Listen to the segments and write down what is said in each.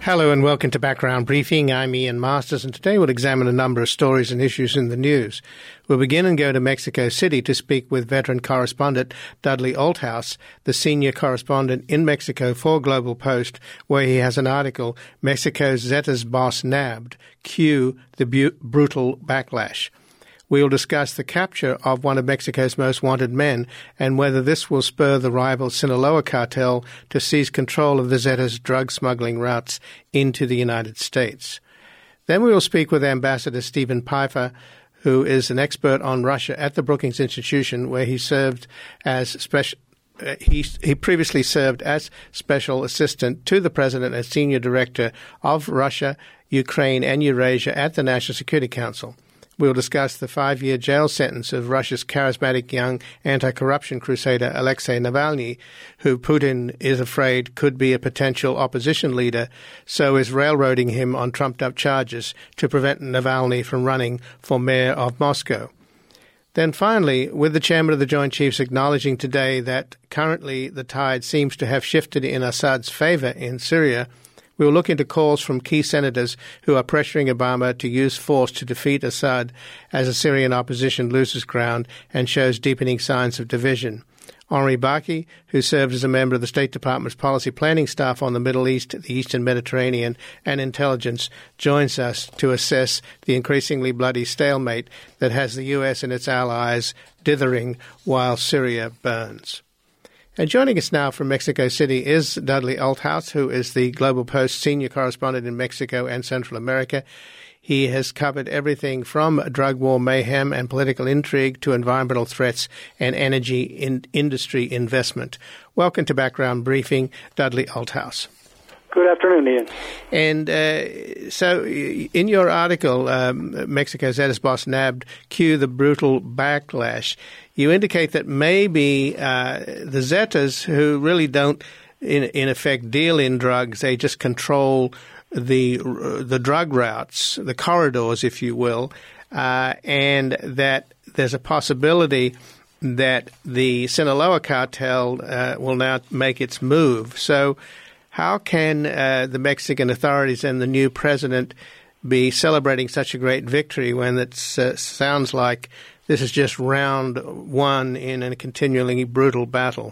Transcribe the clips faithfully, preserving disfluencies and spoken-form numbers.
Hello and welcome to Background Briefing. I'm Ian Masters, and today we'll examine a number of stories and issues in the news. We'll begin and go to Mexico City to speak with veteran correspondent Dudley Althouse, the senior correspondent in Mexico for Global Post, where he has an article, Mexico's Zetas Boss Nabbed, Cue the bu- Brutal Backlash. We'll discuss the capture of one of Mexico's most wanted men and whether this will spur the rival Sinaloa cartel to seize control of the Zetas' drug smuggling routes into the United States. Then we will speak with Ambassador Stephen Pifer, who is an expert on Russia at the Brookings Institution, where he served as special. Uh, he, he previously served as special assistant to the president and senior director of Russia, Ukraine, and Eurasia at the National Security Council. We'll discuss the five-year jail sentence of Russia's charismatic young anti-corruption crusader Alexei Navalny, who Putin is afraid could be a potential opposition leader, so is railroading him on trumped-up charges to prevent Navalny from running for mayor of Moscow. Then finally, with the chairman of the Joint Chiefs acknowledging today that currently the tide seems to have shifted in Assad's favor in Syria, we will look into calls from key senators who are pressuring Obama to use force to defeat Assad as the Syrian opposition loses ground and shows deepening signs of division. Henri Baki, who served as a member of the State Department's policy planning staff on the Middle East, the Eastern Mediterranean, and intelligence, joins us to assess the increasingly bloody stalemate that has the U S and its allies dithering while Syria burns. And joining us now from Mexico City is Dudley Althouse, who is the Global Post senior correspondent in Mexico and Central America. He has covered everything from drug war mayhem and political intrigue to environmental threats and energy in industry investment. Welcome to Background Briefing, Dudley Althouse. Good afternoon, Ian. And uh, so in your article, um, Mexico's Zetas Boss Nabbed, Cue the Brutal Backlash, you indicate that maybe uh, the Zetas, who really don't, in, in effect, deal in drugs, they just control the the drug routes, the corridors, if you will, uh, and that there's a possibility that the Sinaloa cartel uh, will now make its move. So how can uh, the Mexican authorities and the new president be celebrating such a great victory when it uh, sounds like this is just round one in a continually brutal battle?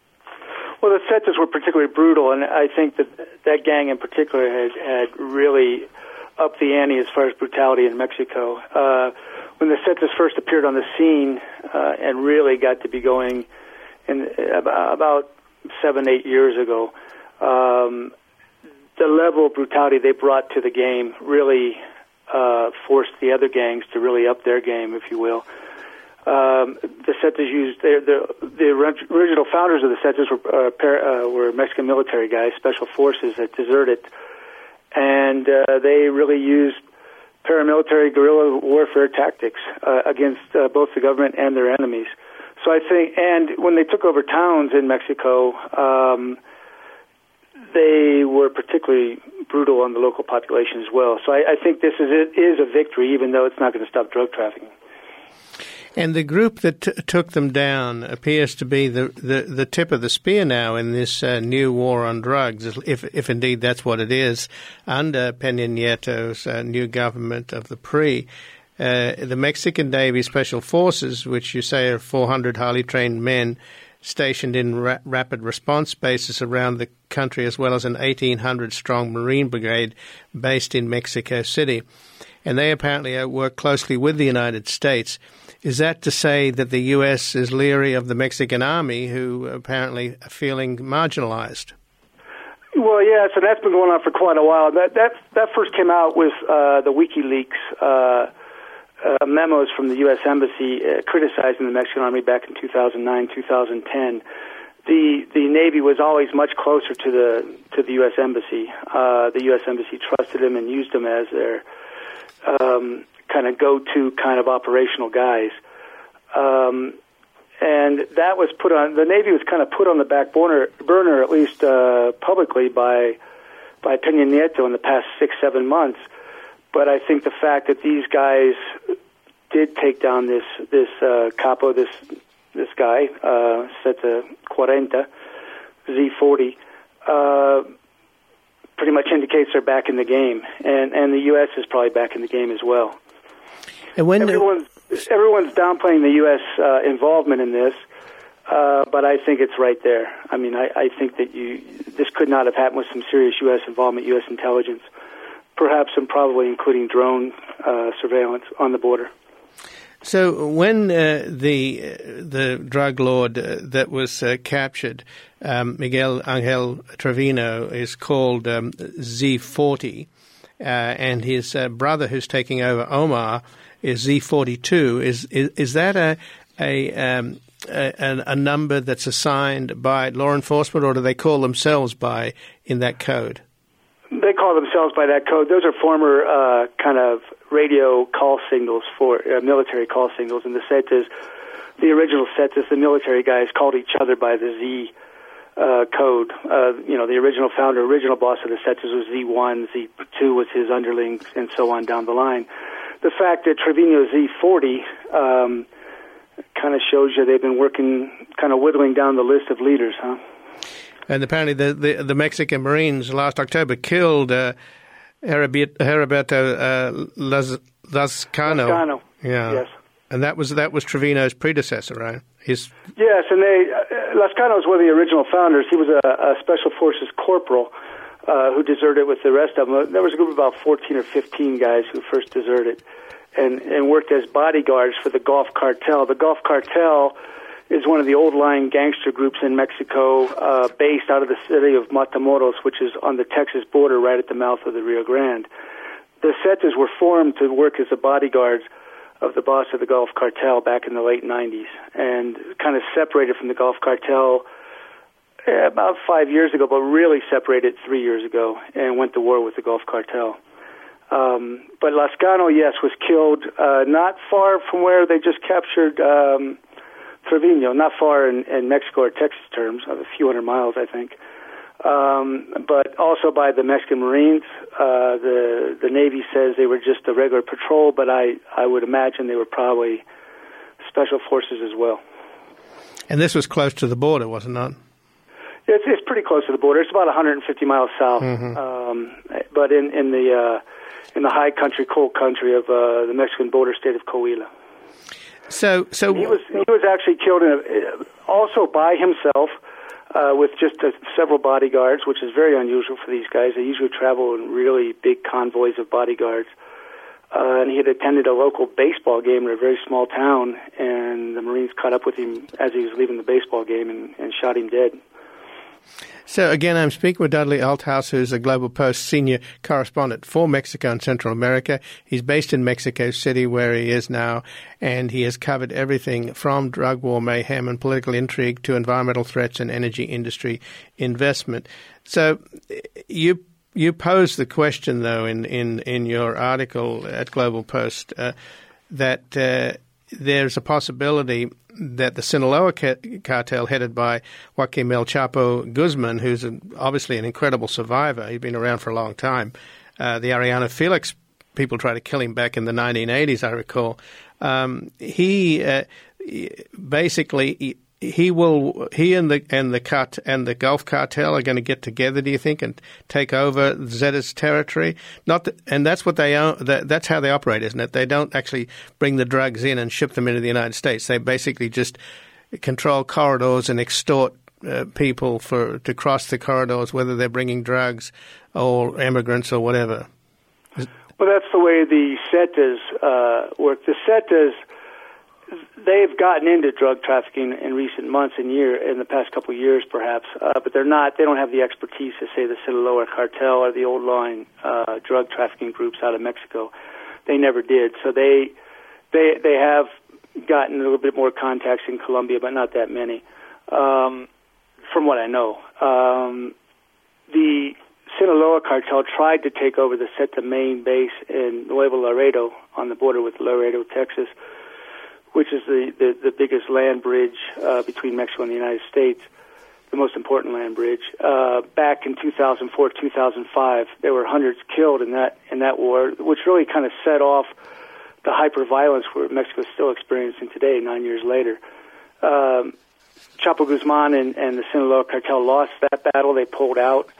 Well, the Zetas were particularly brutal, and I think that that gang in particular had, had really upped the ante as far as brutality in Mexico. Uh, when the Zetas first appeared on the scene uh, and really got to be going in about seven, eight years ago, um, the level of brutality they brought to the game really uh, forced the other gangs to really up their game, if you will. Um, the Zetas used the, the the original founders of the Zetas were uh, par, uh, were Mexican military guys, special forces that deserted, and uh, they really used paramilitary guerrilla warfare tactics uh, against uh, both the government and their enemies. So I think, and when they took over towns in Mexico, um, they were particularly brutal on the local population as well. So I, I think this is it is a victory, even though it's not going to stop drug trafficking. And the group that t- took them down appears to be the, the, the tip of the spear now in this uh, new war on drugs, if if indeed that's what it is, under Peña Nieto's uh, new government of the P R I. Uh, the Mexican Navy Special Forces, which you say are four hundred highly trained men stationed in ra- rapid response bases around the country, as well as an eighteen hundred strong Marine Brigade based in Mexico City. And they apparently uh, work closely with the United States. Is that to say that the U S is leery of the Mexican army, who apparently are feeling marginalized? Well, yes, and that's been going on for quite a while. That that, that first came out with uh, the WikiLeaks uh, uh, memos from the U S Embassy uh, criticizing the Mexican army back in two thousand nine, two thousand ten. The the Navy was always much closer to the to the U S Embassy. Uh, the U S Embassy trusted them and used them as their um, kind of go-to kind of operational guys. Um, and that was put on, the Navy was kind of put on the back burner, burner at least uh, publicly by by Peña Nieto in the past six, seven months. But I think the fact that these guys did take down this this uh, capo, this this guy, uh, Zeta forty, Z forty, uh, pretty much much indicates they're back in the game, and and the U S is probably back in the game as well. And when everyone's everyone's downplaying the U S uh, involvement in this, uh, but I think it's right there. I mean, I, I think that you this could not have happened with some serious U S involvement, U S intelligence, perhaps and probably including drone uh, surveillance on the border. So when uh, the uh, the drug lord uh, that was uh, captured, um, Miguel Angel Trevino, is called um, Z forty, uh, and his uh, brother who's taking over, Omar, is Z forty-two. Is is, is that a a, um, a a number that's assigned by law enforcement, or do they call themselves by in that code? They call themselves by that code. Those are former uh, kind of radio call signals for uh, military call signals. And the Zetas, the original Zetas, the military guys called each other by the Z uh, code. Uh, you know, the original founder, original boss of the Zetas was Z one, Z two was his underling, and so on down the line. The fact that Trevino Z forty um, kind of shows you they've been working, kind of whittling down the list of leaders, huh? And apparently the, the, the Mexican Marines last October killed uh, Heriberto uh, Laz, Lazcano. Lazcano, yeah. Yes. And that was that was Trevino's predecessor, right? His Yes, and they uh, Lazcano was one of the original founders. He was a, a Special Forces corporal uh, who deserted with the rest of them. There was a group of about fourteen or fifteen guys who first deserted and, and worked as bodyguards for the Gulf Cartel. The Gulf Cartel is one of the old-line gangster groups in Mexico, uh, based out of the city of Matamoros, which is on the Texas border right at the mouth of the Rio Grande. The Zetas were formed to work as the bodyguards of the boss of the Gulf Cartel back in the late nineties, and kind of separated from the Gulf Cartel eh, about five years ago, but really separated three years ago and went to war with the Gulf Cartel. Um, but Lazcano, yes, was killed uh, not far from where they just captured Um, Trevino, not far in, in Mexico or Texas terms, a few hundred miles, I think, um, but also by the Mexican Marines. Uh, the the Navy says they were just a regular patrol, but I, I would imagine they were probably special forces as well. And this was close to the border, was it not? It's, it's pretty close to the border. It's about one hundred fifty miles south, mm-hmm. um, but in in the uh, in the high country, cold country of uh, the Mexican border state of Coahuila. So, so he was he was actually killed in a, also by himself uh, with just uh, several bodyguards, which is very unusual for these guys. They usually travel in really big convoys of bodyguards. Uh, and he had attended a local baseball game in a very small town, and the Marines caught up with him as he was leaving the baseball game and, and shot him dead. So, again, I'm speaking with Dudley Althouse, who's a Global Post senior correspondent for Mexico and Central America. He's based in Mexico City, where he is now, and he has covered everything from drug war mayhem and political intrigue to environmental threats and energy industry investment. So you you pose the question, though, in, in, in your article at Global Post, uh, that uh, there's a possibility that the Sinaloa cartel, headed by Joaquin El Chapo Guzman, who's an, obviously an incredible survivor, he's been around for a long time. Uh, the Ariana Felix people tried to kill him back in the nineteen eighties, I recall. Um, he uh, basically he, he will he and the and the cart, and the Gulf cartel are going to get together, do you think, and take over Zetas territory? Not that, and that's what they own, that, that's how they operate, isn't it? They don't actually bring the drugs in and ship them into the United States. They basically just control corridors and extort uh, people for to cross the corridors, whether they're bringing drugs or immigrants or whatever. Well, that's the way the Zetas uh, work. The Zetas, they've gotten into drug trafficking in recent months and year, in the past couple of years, perhaps, uh, but they're not. They don't have the expertise to say the Sinaloa cartel or the old line uh, drug trafficking groups out of Mexico. They never did. So they they they have gotten a little bit more contacts in Colombia, but not that many, um, from what I know. Um, the Sinaloa cartel tried to take over the Zeta main base in Nuevo Laredo on the border with Laredo, Texas, which is the, the, the biggest land bridge uh, between Mexico and the United States, the most important land bridge. Uh, back in two thousand four, two thousand five, there were hundreds killed in that in that war, which really kind of set off the hyper-violence where Mexico is still experiencing today, nine years later. Um, Chapo Guzman and, and the Sinaloa cartel lost that battle. They pulled out.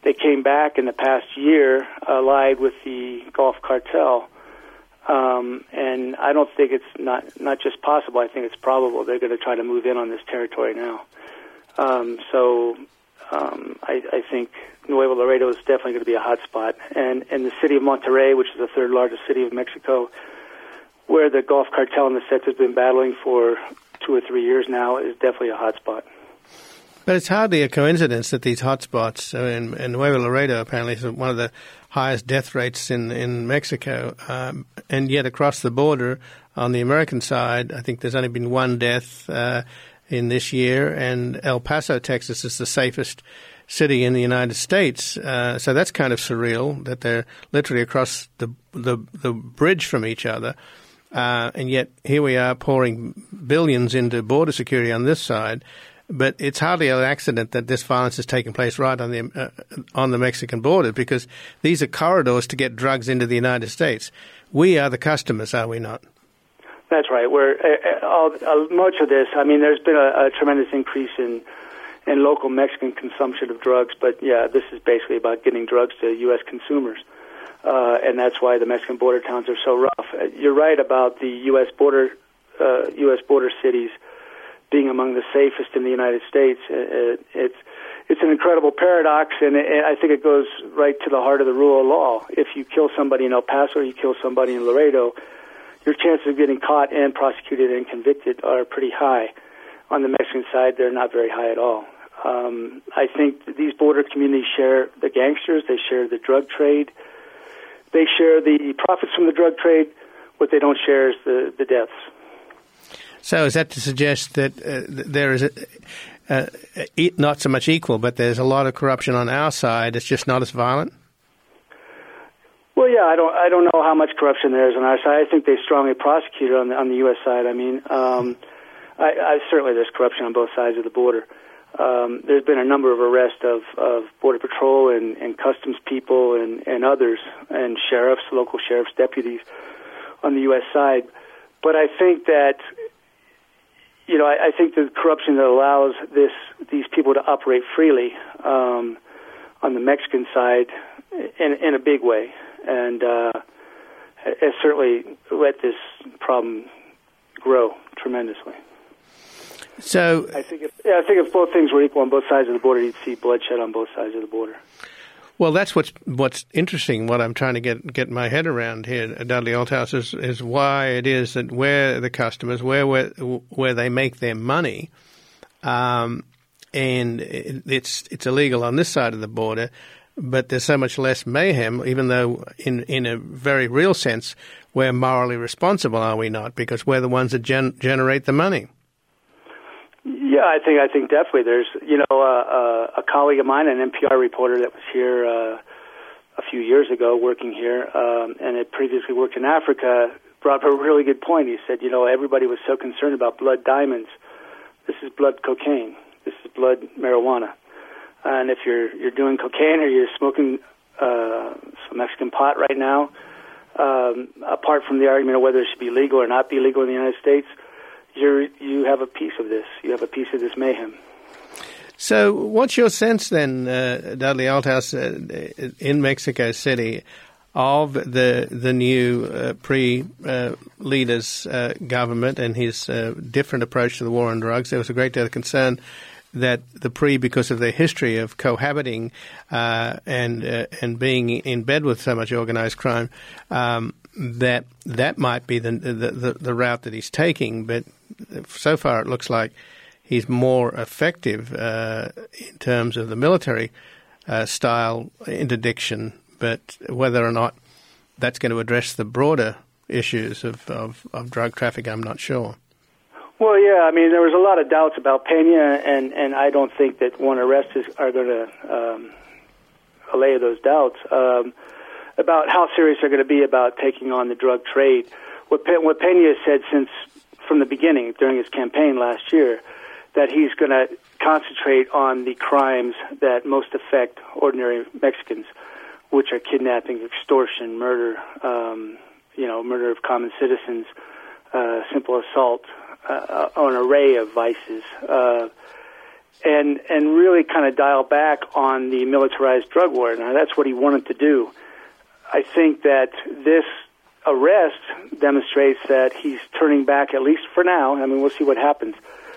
they came back in the past year, allied with the Gulf Cartel. Um, and I don't think it's not not just possible. I think it's probable they're going to try to move in on this territory now. Um, so um, I, I think Nuevo Laredo is definitely going to be a hot spot. And, and the city of Monterrey, which is the third largest city of Mexico, where the Gulf Cartel and the Zetas have been battling for two or three years now, is definitely a hot spot. But it's hardly a coincidence that these hotspots uh, in, in Nuevo Laredo apparently is one of the highest death rates in, in Mexico. Um, and yet across the border on the American side, I think there's only been one death uh, in this year. And El Paso, Texas is the safest city in the United States. Uh, so that's kind of surreal that they're literally across the the, the bridge from each other. Uh, and yet here we are pouring billions into border security on this side. But it's hardly an accident that this violence is taking place right on the uh, on the Mexican border, because these are corridors to get drugs into the United States. We are the customers, are we not? That's right. We're uh, all, uh, much of this. I mean, there's been a, a tremendous increase in in local Mexican consumption of drugs, but yeah, this is basically about getting drugs to U S consumers, uh, and that's why the Mexican border towns are so rough. Uh, you're right about the U S border uh, U S border cities being among the safest in the United States. Uh, it's it's an incredible paradox, and it, I think it goes right to the heart of the rule of law. If you kill somebody in El Paso or you kill somebody in Laredo, your chances of getting caught and prosecuted and convicted are pretty high. On the Mexican side, they're not very high at all. Um, I think that these border communities share the gangsters, they share the drug trade, they share the profits from the drug trade. What they don't share is the, the deaths. So is that to suggest that uh, there is a, uh, not so much equal, but there's a lot of corruption on our side? It's just not as violent? Well, yeah, I don't, I don't know how much corruption there is on our side. I think they strongly prosecute it on the, on the U S side. I mean, um, I, I, certainly there's corruption on both sides of the border. Um, there's been a number of arrests of, of Border Patrol and, and customs people and, and others, and sheriffs, local sheriffs, deputies on the U S side. But I think that You know, I, I think the corruption that allows this these people to operate freely um, on the Mexican side in, in a big way, and uh, has certainly let this problem grow tremendously. So I think if, yeah, I think if both things were equal on both sides of the border, you'd see bloodshed on both sides of the border. Well, that's what's what's interesting. What I'm trying to get get my head around here, Dudley Althouse, is is why it is that where the customers, where where, where they make their money, um, and it's it's illegal on this side of the border, but there's so much less mayhem. Even though, in in a very real sense, we're morally responsible, are we not? Because we're the ones that gen- generate the money. Yeah, I think I think definitely. There's you know uh, uh, a colleague of mine, an N P R reporter that was here uh, a few years ago, working here, um, and had previously worked in Africa, brought up a really good point. He said, you know, everybody was so concerned about blood diamonds. This is blood cocaine. This is blood marijuana. And if you're you're doing cocaine or you're smoking uh, some Mexican pot right now, um, apart from the argument of whether it should be legal or not be legal in the United States, You're, you have a piece of this. You have a piece of this mayhem. So what's your sense then, uh, Dudley Althouse, uh, in Mexico City, of the the new uh, pre-leader's uh, uh, government and his uh, different approach to the war on drugs? There was a great deal of concern that the pre, because of their history of cohabiting uh, and uh, and being in bed with so much organized crime, um, that that might be the, the the the route that he's taking. But so far, it looks like he's more effective uh, in terms of the military uh, style interdiction. But whether or not that's going to address the broader issues of, of, of drug trafficking, I'm not sure. Well, yeah, I mean, there was a lot of doubts about Pena, and, and I don't think that one arrest is are going to um, allay those doubts um, about how serious they're going to be about taking on the drug trade. What, Pe- what Pena said since from the beginning, during his campaign last year, that he's going to concentrate on the crimes that most affect ordinary Mexicans, which are kidnapping, extortion, murder, um, you know, murder of common citizens, uh, simple assault, uh, an array of vices. Uh, and and really kind of dial back on the militarized drug war. Now, that's what he wanted to do. I think that this arrest demonstrates that he's turning back, at least for now. I mean, we'll see what happens,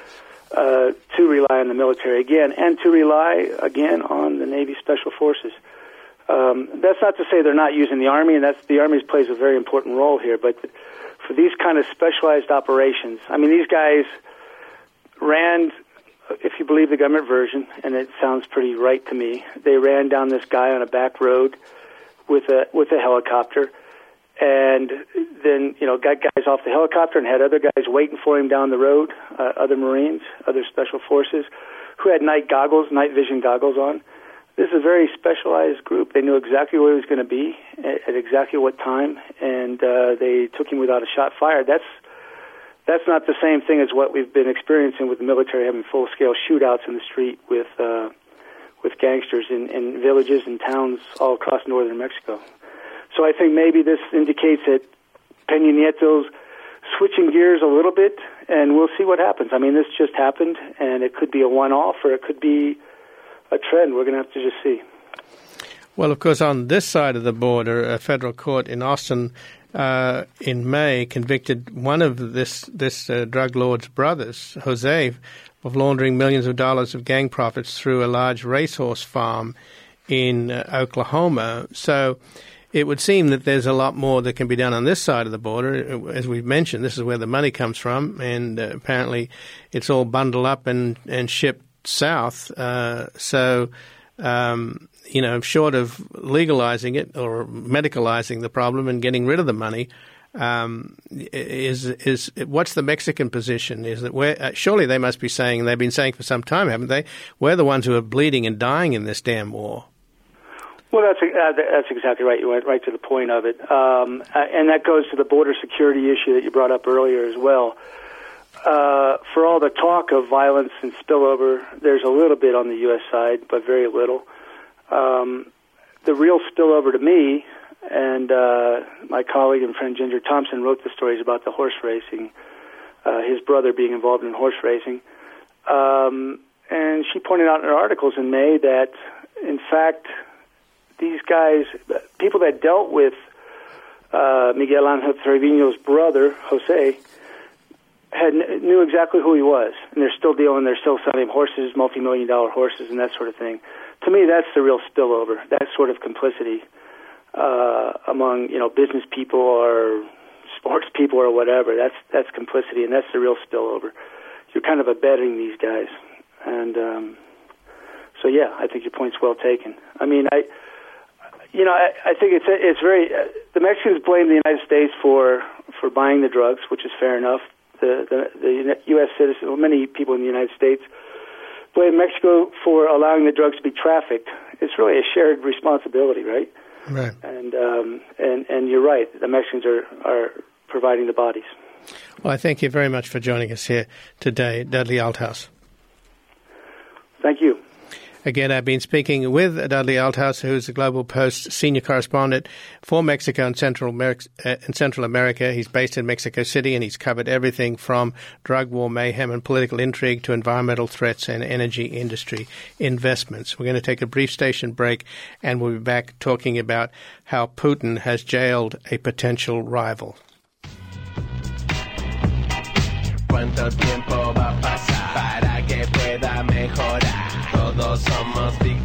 uh, to rely on the military again, and to rely again on the Navy Special Forces. Um, that's not to say they're not using the Army, and that's the Army plays a very important role here. But for these kind of specialized operations, I mean, these guys ran, if you believe the government version, and it sounds pretty right to me, they ran down this guy on a back road with a with a helicopter, and then, you know, got guys off the helicopter and had other guys waiting for him down the road, uh, other Marines, other Special Forces, who had night goggles, night vision goggles on. This is a very specialized group. They knew exactly where he was going to be at, at exactly what time, and uh, they took him without a shot fired. That's that's not the same thing as what we've been experiencing with the military having full-scale shootouts in the street with uh, with gangsters in, in villages and towns all across northern Mexico. So I think maybe this indicates that Peña Nieto's switching gears a little bit, and we'll see what happens. I mean, this just happened, and it could be a one-off, or it could be a trend. We're going to have to just see. Well, of course, on this side of the border, a federal court in Austin uh, in May convicted one of this this uh, drug lord's brothers, Jose, of laundering millions of dollars of gang profits through a large racehorse farm in uh, Oklahoma. So it would seem that there's a lot more that can be done on this side of the border. As we've mentioned, this is where the money comes from, and uh, apparently it's all bundled up and, and shipped south. Uh, so, um, you know, short of legalizing it or medicalizing the problem and getting rid of the money, um, is is what's the Mexican position? Is that we're, uh, surely they must be saying, they've been saying for some time, haven't they? We're the ones who are bleeding and dying in this damn war. Well, that's uh, that's exactly right. You went right to the point of it, um, and that goes to the border security issue that you brought up earlier as well. Uh, for all the talk of violence and spillover, there's a little bit on the U S side, but very little. Um, the real spillover to me, and uh, my colleague and friend Ginger Thompson wrote the stories about the horse racing, uh, his brother being involved in horse racing. Um, and she pointed out in her articles in May that, in fact, these guys, people that dealt with uh, Miguel Angel Trevino's brother, Jose, had knew exactly who he was, and they're still dealing, they're still selling horses, multi-million dollar horses, and that sort of thing. To me, that's the real spillover, that sort of complicity uh, among, you know, business people or sports people or whatever. That's that's complicity, and that's the real spillover. You're kind of abetting these guys, and um, so yeah, I think your point's well taken. I mean, I, you know, I, I think it's it's very uh, the Mexicans blame the United States for for buying the drugs, which is fair enough. The, the, the U S citizens, well, many people in the United States, blame Mexico for allowing the drugs to be trafficked. It's really a shared responsibility, right? Right. And um, and and you're right. The Mexicans are, are providing the bodies. Well, I thank you very much for joining us here today, Dudley Althouse. Thank you. Again, I've been speaking with Dudley Althouse, who is the Global Post senior correspondent for Mexico and Central America. Uh, in Central America. He's based in Mexico City, and he's covered everything from drug war mayhem and political intrigue to environmental threats and energy industry investments. We're going to take a brief station break, and we'll be back talking about how Putin has jailed a potential rival. ¿Cuánto tiempo va a pasar para que pueda mejorar? Todos somos víctimas.